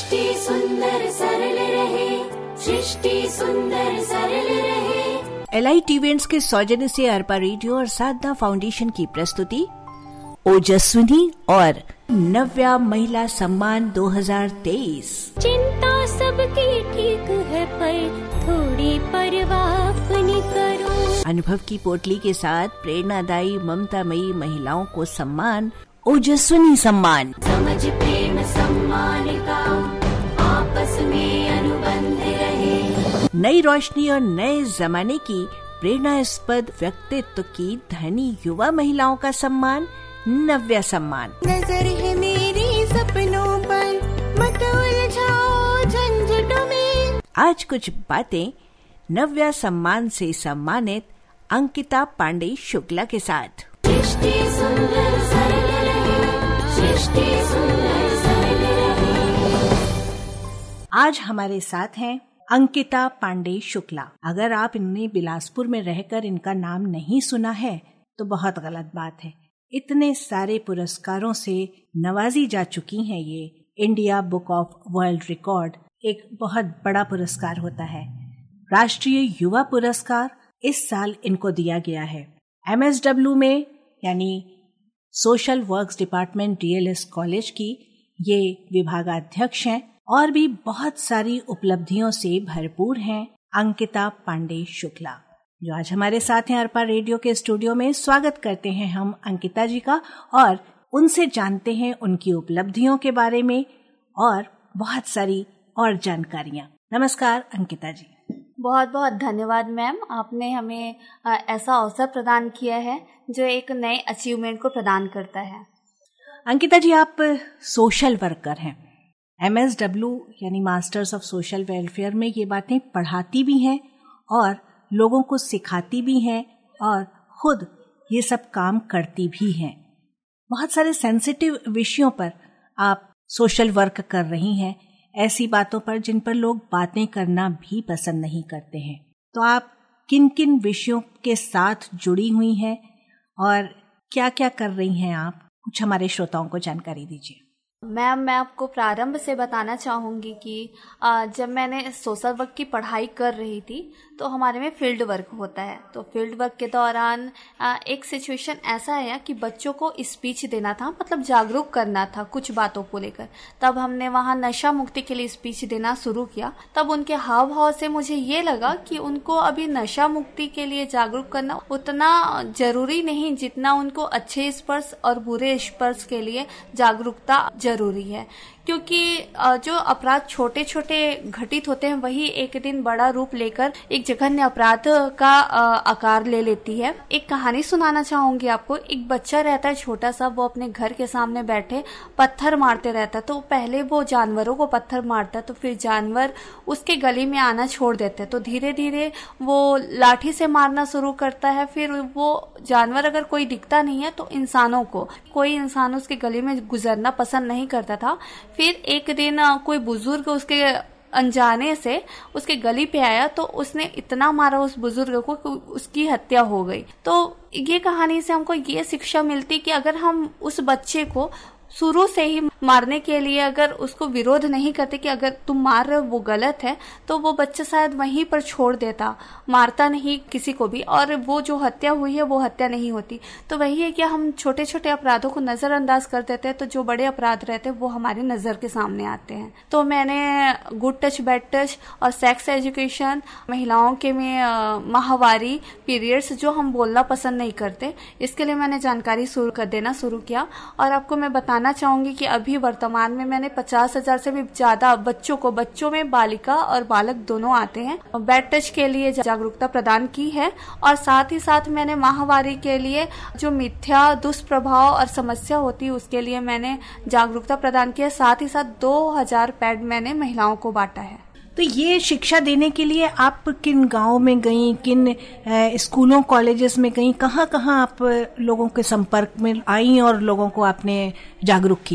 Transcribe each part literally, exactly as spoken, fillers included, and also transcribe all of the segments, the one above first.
सृष्टि सुंदर सरल रहे, सृष्टि सुंदर सरल रहे। एलाइट इवेंट्स के सौजन्य से अरपा रेडियो और साधना फाउंडेशन की प्रस्तुति ओजस्विनी और नव्या महिला सम्मान दो हज़ार तेईस। चिंता सबकी ठीक है पर थोड़ी परवाह अपनी करो। अनुभव की पोटली के साथ प्रेरणादायी ममतामयी महिलाओं को सम्मान, ओजस्विनी सम्मान। समझ प्रेम सम्मान का आपस में अनुबंध रहे। नई रोशनी और नए जमाने की प्रेरणास्पद व्यक्तित्व की धनी युवा महिलाओं का सम्मान, नव्या सम्मान। नजर है मेरी सपनों पर, मत उलझाओ झंझटों में। आज कुछ बातें नव्या सम्मान से सम्मानित अंकिता पांडे शुक्ला के साथ। सृष्टि सुंदर सरल रहे, सृष्टि सुंदर सरल रहे। आज हमारे साथ हैं अंकिता पांडे शुक्ला। अगर आप इन्हें बिलासपुर में रहकर इनका नाम नहीं सुना है तो बहुत गलत बात है। इतने सारे पुरस्कारों से नवाजी जा चुकी हैं। ये India book of world record एक बहुत बड़ा पुरस्कार होता है। राष्ट्रीय युवा पुरस्कार इस साल इनको दिया गया है। एम एस डब्ल्यू में यानी social works department D L S college की ये विभागाध्यक्ष हैं और भी बहुत सारी उपलब्धियों से भरपूर हैं अंकिता पांडे शुक्ला, जो आज हमारे साथ हैं अरपा रेडियो के स्टूडियो में। स्वागत करते हैं हम अंकिता जी का और उनसे जानते हैं उनकी उपलब्धियों के बारे में और बहुत सारी और जानकारियां। नमस्कार अंकिता जी। बहुत बहुत धन्यवाद मैम, आपने हमें ऐसा अवसर प्रदान किया है जो एक नए अचीवमेंट को प्रदान करता है। अंकिता जी, आप सोशल वर्कर हैं। एम एस डब्ल्यू यानी मास्टर्स ऑफ सोशल वेलफेयर में ये बातें पढ़ाती भी हैं और लोगों को सिखाती भी हैं और खुद ये सब काम करती भी हैं। बहुत सारे सेंसिटिव विषयों पर आप सोशल वर्क कर रही हैं, ऐसी बातों पर जिन पर लोग बातें करना भी पसंद नहीं करते हैं। तो आप किन किन विषयों के साथ जुड़ी हुई हैं और क्या क्या कर रही हैं आप? कुछ हमारे श्रोताओं को जानकारी दीजिए। मैम, मैं आपको प्रारंभ से बताना चाहूँगी कि जब मैंने सोशल वर्क की पढ़ाई कर रही थी तो हमारे में फील्ड वर्क होता है। तो फील्ड वर्क के दौरान एक सिचुएशन ऐसा आया कि बच्चों को स्पीच देना था, मतलब जागरूक करना था कुछ बातों को लेकर। तब हमने वहाँ नशा मुक्ति के लिए स्पीच देना शुरू किया। तब उनके हाव भाव से मुझे ये लगा कि उनको अभी नशा मुक्ति के लिए जागरूक करना उतना जरूरी नहीं जितना उनको अच्छे स्पर्श और बुरे स्पर्श के लिए जागरूकता जरूरी है। क्योंकि जो अपराध छोटे छोटे घटित होते हैं वही एक दिन बड़ा रूप लेकर एक जघन्य अपराध का आकार ले लेती है। एक कहानी सुनाना चाहूंगी आपको। एक बच्चा रहता है छोटा सा, वो अपने घर के सामने बैठे पत्थर मारते रहता है। तो पहले वो जानवरों को पत्थर मारता है, तो फिर जानवर उसके गली में आना छोड़ देते हैं। तो धीरे धीरे वो लाठी से मारना शुरू करता है। फिर वो जानवर अगर कोई दिखता नहीं है तो इंसानों को, कोई इंसान उसके गली में गुजरना पसंद नहीं करता था। फिर एक दिन कोई बुजुर्ग उसके अनजाने से उसके गली पे आया तो उसने इतना मारा उस बुजुर्ग को कि उसकी हत्या हो गई। तो ये कहानी से हमको ये शिक्षा मिलती कि अगर हम उस बच्चे को शुरू से ही मारने के लिए अगर उसको विरोध नहीं करते कि अगर तुम मार रहे हो वो गलत है, तो वो बच्चा शायद वहीं पर छोड़ देता, मारता नहीं किसी को भी, और वो जो हत्या हुई है वो हत्या नहीं होती। तो वही है कि हम छोटे छोटे अपराधों को नजरअंदाज कर देते हैं तो जो बड़े अपराध रहते हैं वो हमारी नजर के सामने आते हैं। तो मैंने गुड टच, बैड टच और सेक्स एजुकेशन, महिलाओं के में माहवारी पीरियड्स जो हम बोलना पसंद नहीं करते, इसके लिए मैंने जानकारी शुरू कर देना शुरू किया। और आपको मैं बताना चाहूंगी कि अभी वर्तमान में मैंने पचास हजार से भी ज्यादा बच्चों को, बच्चों में बालिका और बालक दोनों आते हैं, बैड टच के लिए जागरूकता प्रदान की है। और साथ ही साथ मैंने माहवारी के लिए जो मिथ्या दुष्प्रभाव और समस्या होती है उसके लिए मैंने जागरूकता प्रदान की है। साथ ही साथ दो हजार पैड मैंने महिलाओं को बांटा है। तो ये शिक्षा देने के लिए आप किन गांव में गई, किन स्कूलों कॉलेजेस में गई, कहाँ कहाँ आप लोगों के संपर्क में आई और लोगों को आपने जागरूक किया?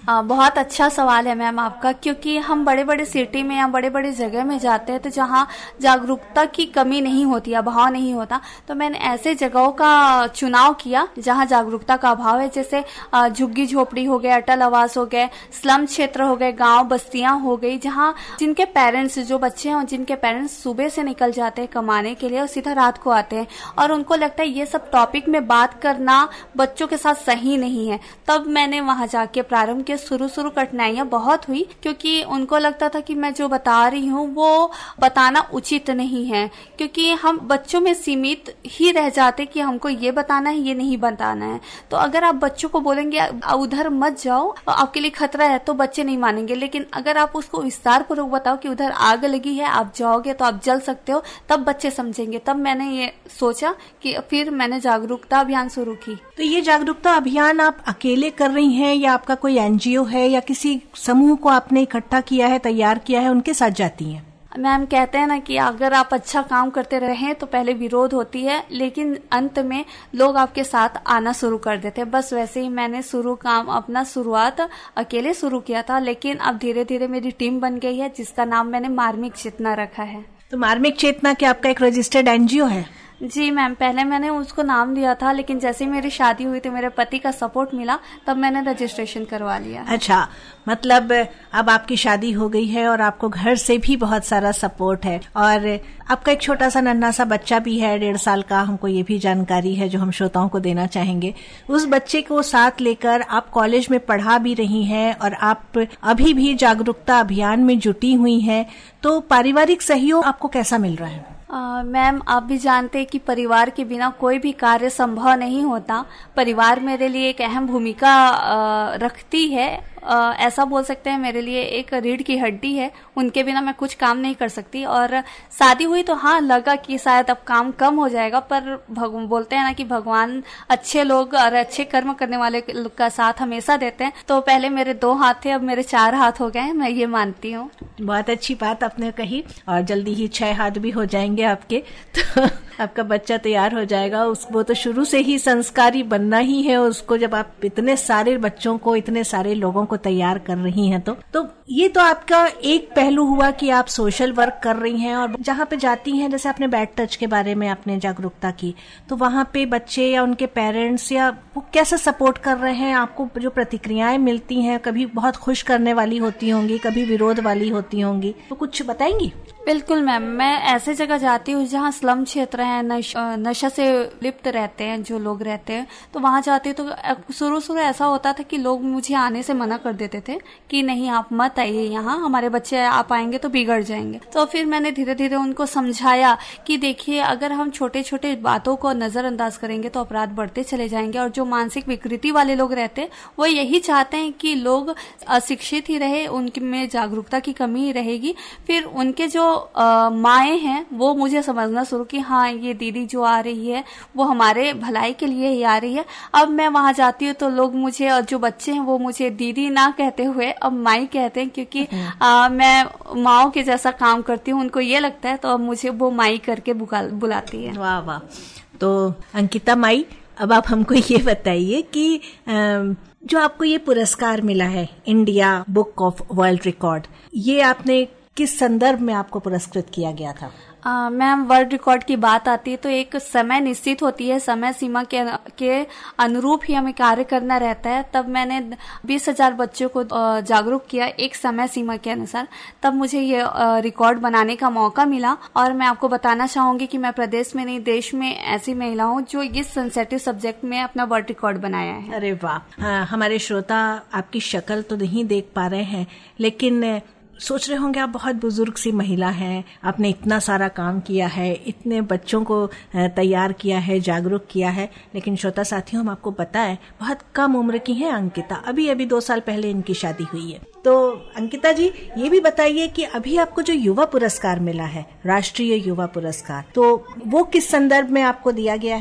आ, बहुत अच्छा सवाल है मैम आपका, क्योंकि हम बड़े बड़े सिटी में या बड़े बड़े जगह में जाते हैं तो जहाँ जागरूकता की कमी नहीं होती, अभाव नहीं होता, तो मैंने ऐसे जगहों का चुनाव किया जहाँ जागरूकता का अभाव है। जैसे झुग्गी झोपड़ी हो गए, अटल आवास हो गए, स्लम क्षेत्र हो गए, गांव बस्तियां हो गई, जहाँ जिनके पेरेंट्स, जो बच्चे हैं जिनके पेरेंट्स सुबह से निकल जाते हैं कमाने के लिए और सीधा रात को आते हैं, और उनको लगता है ये सब टॉपिक में बात करना बच्चों के साथ सही नहीं है। तब मैंने वहां जाके प्रारंभ किया। शुरू शुरू कठिनाइयां बहुत हुई, क्योंकि उनको लगता था कि मैं जो बता रही हूँ वो बताना उचित नहीं है, क्योंकि हम बच्चों में सीमित ही रह जाते कि हमको ये बताना है, ये नहीं बताना है। तो अगर आप बच्चों को बोलेंगे उधर मत जाओ, आपके लिए खतरा है, तो बच्चे नहीं मानेंगे। लेकिन अगर आप उसको विस्तार पूर्वक बताओ कि उधर आग लगी है, आप जाओगे तो आप जल सकते हो, तब बच्चे समझेंगे। तब मैंने ये सोचा कि फिर मैंने जागरूकता अभियान शुरू की। तो ये जागरूकता अभियान आप अकेले कर रही हैं या आपका कोई एनजीओ है या किसी समूह को आपने इकट्ठा किया है, तैयार किया है, उनके साथ जाती हैं? मैम कहते हैं ना कि अगर आप अच्छा काम करते रहें तो पहले विरोध होती है, लेकिन अंत में लोग आपके साथ आना शुरू कर देते हैं। बस वैसे ही मैंने शुरू काम अपना शुरुआत अकेले शुरू किया था, लेकिन अब धीरे धीरे मेरी टीम बन गई है जिसका नाम मैंने मार्मिक चेतना रखा है। तो मार्मिक चेतना क्या आपका एक रजिस्टर्ड एनजीओ है? जी मैम, पहले मैंने उसको नाम दिया था, लेकिन जैसे ही मेरी शादी हुई तो मेरे पति का सपोर्ट मिला, तब मैंने रजिस्ट्रेशन करवा लिया। अच्छा, मतलब अब आपकी शादी हो गई है और आपको घर से भी बहुत सारा सपोर्ट है, और आपका एक छोटा सा नन्हा सा बच्चा भी है, डेढ़ साल का। हमको ये भी जानकारी है जो हम श्रोताओं को देना चाहेंगे। उस बच्चे को साथ लेकर आप कॉलेज में पढ़ा भी रही हैं और आप अभी भी जागरूकता अभियान में जुटी हुई हैं, तो पारिवारिक सहयोग आपको कैसा मिल रहा है? मैम, आप भी जानते हैं कि परिवार के बिना कोई भी कार्य संभव नहीं होता। परिवार मेरे लिए एक अहम भूमिका रखती है। आ, ऐसा बोल सकते हैं मेरे लिए एक रीढ़ की हड्डी है, उनके बिना मैं कुछ काम नहीं कर सकती। और शादी हुई तो हाँ लगा कि शायद अब काम कम हो जाएगा, पर भग, बोलते हैं ना कि भगवान अच्छे लोग और अच्छे कर्म करने वाले का साथ हमेशा देते हैं। तो पहले मेरे दो हाथ थे, अब मेरे चार हाथ हो गए, मैं ये मानती हूँ। बहुत अच्छी बात आपने कही, और जल्दी ही छह हाथ भी हो जाएंगे आपके, तो आपका बच्चा तैयार हो जाएगा। उसको तो शुरू से ही संस्कारी बनना ही है उसको। जब आप इतने सारे बच्चों को, इतने सारे लोगों को तैयार कर रही हैं, तो तो ये तो आपका एक पहलू हुआ कि आप सोशल वर्क कर रही हैं, और जहाँ पे जाती हैं, जैसे आपने बैड टच के बारे में आपने जागरूकता की, तो वहाँ पे बच्चे या उनके पेरेंट्स या वो कैसे सपोर्ट कर रहे हैं? आपको जो प्रतिक्रियाएं मिलती हैं, कभी बहुत खुश करने वाली होती होंगी, कभी विरोध वाली होती होंगी, तो कुछ बताएंगी? बिल्कुल मैम, मैं ऐसे जगह जाती हूँ जहाँ स्लम क्षेत्र है, नश, नशा से लिप्त रहते हैं जो लोग रहते हैं, तो वहाँ जाती हूँ। तो शुरू शुरू ऐसा होता था कि लोग मुझे आने से मना कर देते थे कि नहीं आप मत आइए यहाँ, हमारे बच्चे आप आएंगे तो बिगड़ जाएंगे। तो फिर मैंने धीरे धीरे उनको समझाया कि देखिए, अगर हम छोटे छोटे बातों को नजरअंदाज करेंगे तो अपराध बढ़ते चले जाएंगे। और जो मानसिक विकृति वाले लोग रहते हैं वो यही चाहते हैं कि लोग अशिक्षित ही रहे, उनमें जागरूकता की कमी ही रहेगी। फिर उनके जो माएँ हैं वो मुझे समझना शुरू की, हाँ ये दीदी जो आ रही है वो हमारे भलाई के लिए ही आ रही है। अब मैं वहां जाती हूँ तो लोग मुझे, और जो बच्चे हैं वो मुझे दीदी ना कहते हुए अब माई कहते हैं, क्योंकि आ, मैं माओ के जैसा काम करती हूँ, उनको ये लगता है, तो अब मुझे वो माई करके बुलाती है। वाह वाह। तो अंकिता माई, अब आप हमको ये बताइए कि जो आपको ये पुरस्कार मिला है, India book of world record, ये आपने किस संदर्भ में आपको पुरस्कृत किया गया था? मैम, वर्ल्ड रिकॉर्ड की बात आती है तो एक समय निश्चित होती है, समय सीमा के के अनुरूप ही हमें कार्य करना रहता है। तब मैंने बीस हजार बच्चों को जागरूक किया एक समय सीमा के अनुसार, तब मुझे ये रिकॉर्ड बनाने का मौका मिला। और मैं आपको बताना चाहूंगी कि मैं प्रदेश में नहीं, देश में ऐसी महिला हूँ जो इस सेंसिटिव सब्जेक्ट में अपना वर्ल्ड रिकॉर्ड बनाया है। अरे वाह। हमारे श्रोता आपकी शक्ल तो नहीं देख पा रहे हैं, लेकिन सोच रहे होंगे आप बहुत बुजुर्ग सी महिला हैं, आपने इतना सारा काम किया है, इतने बच्चों को तैयार किया है, जागरूक किया है। लेकिन श्रोता साथियों, हम आपको बताएं, बहुत कम उम्र की हैं अंकिता, अभी अभी दो साल पहले इनकी शादी हुई है। तो अंकिता जी, ये भी बताइए कि अभी आपको जो युवा पुरस्कार मिला है, राष्ट्रीय युवा पुरस्कार, तो वो किस संदर्भ में आपको दिया गया है?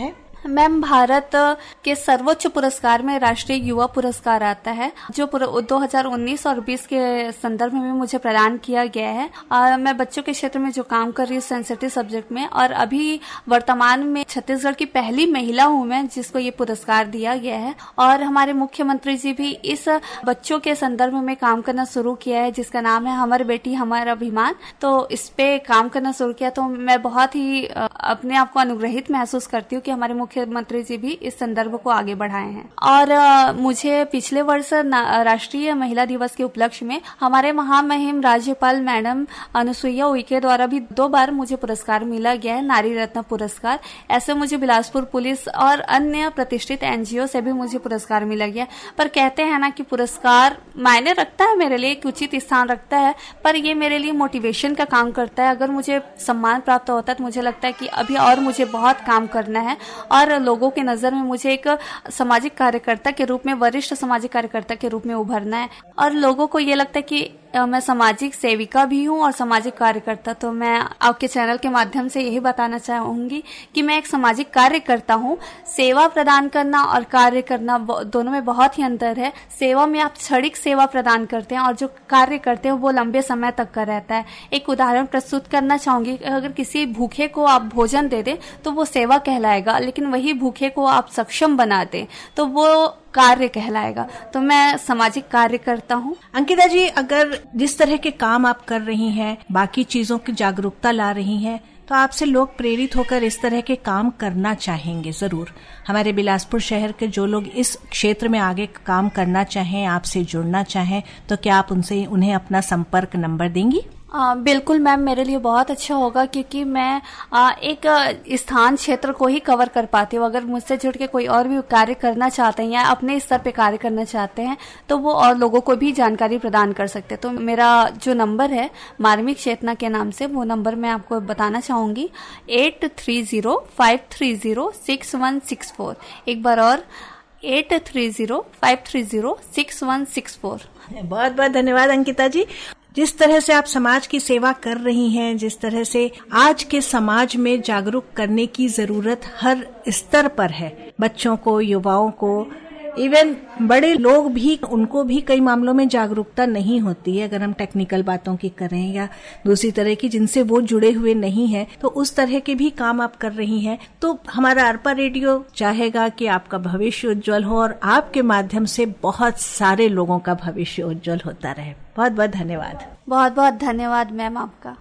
मैम, भारत के सर्वोच्च पुरस्कार में राष्ट्रीय युवा पुरस्कार आता है, जो दो हज़ार उन्नीस और बीस के संदर्भ में मुझे प्रदान किया गया है। और मैं बच्चों के क्षेत्र में जो काम कर रही हूँ सेंसिटिव सब्जेक्ट में, और अभी वर्तमान में छत्तीसगढ़ की पहली महिला हूँ मैं जिसको ये पुरस्कार दिया गया है। और हमारे मुख्यमंत्री जी भी इस बच्चों के संदर्भ में काम करना शुरू किया है, जिसका नाम है हमारी बेटी हमारा अभिमान। तो इस पे काम करना शुरू किया, तो मैं बहुत ही अपने आप को अनुग्रहित महसूस करती हूँ कि हमारे मुख्यमंत्री जी भी इस संदर्भ को आगे बढ़ाए हैं। और आ, मुझे पिछले वर्ष राष्ट्रीय महिला दिवस के उपलक्ष्य में हमारे महामहिम राज्यपाल मैडम अनुसुईया उइके द्वारा भी दो बार मुझे पुरस्कार मिला गया है, नारी रत्न पुरस्कार। ऐसे मुझे बिलासपुर पुलिस और अन्य प्रतिष्ठित एनजीओ से भी मुझे पुरस्कार मिला गया। पर कहते हैं ना कि पुरस्कार मायने रखता है, मेरे लिए एक उचित स्थान रखता है, पर ये मेरे लिए मोटिवेशन का काम करता है। अगर मुझे सम्मान प्राप्त होता है तो मुझे लगता है कि अभी और मुझे बहुत काम करना है, और लोगों की नजर में मुझे एक सामाजिक कार्यकर्ता के रूप में, वरिष्ठ सामाजिक कार्यकर्ता के रूप में उभरना है। और लोगों को ये लगता है कि मैं सामाजिक सेविका भी हूँ और सामाजिक कार्यकर्ता। तो मैं आपके चैनल के माध्यम से यही बताना चाहूंगी कि मैं एक सामाजिक कार्यकर्ता हूँ। सेवा प्रदान करना और कार्य करना दोनों में बहुत ही अंतर है। सेवा में आप क्षणिक सेवा प्रदान करते हैं, और जो कार्य करते हैं वो लंबे समय तक का रहता है। एक उदाहरण प्रस्तुत करना चाहूंगी, अगर किसी भूखे को आप भोजन दे दें तो वो सेवा कहलाएगा, लेकिन वही भूखे को आप सक्षम बना दें तो वो कार्य कहलाएगा। तो मैं सामाजिक कार्य करता हूँ। अंकिता जी, अगर जिस तरह के काम आप कर रही हैं, बाकी चीजों की जागरूकता ला रही हैं, तो आपसे लोग प्रेरित होकर इस तरह के काम करना चाहेंगे जरूर। हमारे बिलासपुर शहर के जो लोग इस क्षेत्र में आगे काम करना चाहें, आपसे जुड़ना चाहें, तो क्या आप उनसे उन्हें अपना संपर्क नंबर देंगी? आ, बिल्कुल मैम, मेरे लिए बहुत अच्छा होगा, क्योंकि मैं आ, एक स्थान क्षेत्र को ही कवर कर पाती हूँ। अगर मुझसे जुड़ के कोई और भी कार्य करना चाहते हैं या अपने स्तर पे कार्य करना चाहते हैं तो वो और लोगों को भी जानकारी प्रदान कर सकते हैं। तो मेरा जो नंबर है मार्मिक चेतना के नाम से, वो नंबर मैं आपको बताना चाहूंगी, eight three zero five three zero six one six four. एक बार और, eight three zero five three zero six one six four. बहुत बहुत धन्यवाद अंकिता जी। जिस तरह से आप समाज की सेवा कर रही हैं, जिस तरह से आज के समाज में जागरूक करने की जरूरत हर स्तर पर है, बच्चों को, युवाओं को, इवन बड़े लोग भी, उनको भी कई मामलों में जागरूकता नहीं होती है। अगर हम टेक्निकल बातों की करें या दूसरी तरह की जिनसे वो जुड़े हुए नहीं हैं, तो उस तरह के भी काम आप कर रही हैं। तो हमारा अरपा रेडियो चाहेगा कि आपका भविष्य उज्जवल हो और आपके माध्यम से बहुत सारे लोगों का भविष्य उज्जवल होता रहे। बहुत बहुत धन्यवाद। बहुत बहुत धन्यवाद मैम आपका।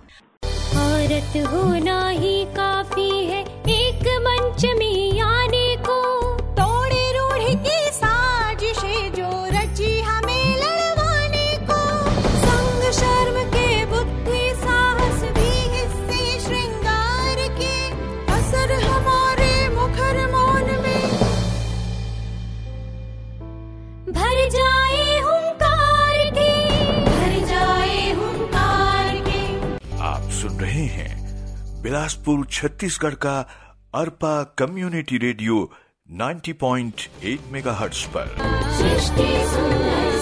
औरत होना ही काफी है एक मंच में आने को, तोड़े रूढ़ की साजिशें जो रची हमें लड़वाने को, संग शर्म के बुद्धि साहस भी हिस्से श्रृंगार के, असर हमारे मुखर मौन में भर जाए हुंकार के, भर जाए हुंकार के। आप सुन रहे हैं बिलासपुर छत्तीसगढ़ का अरपा कम्युनिटी रेडियो नब्बे पॉइंट आठ मेगाहर्ट्ज पर।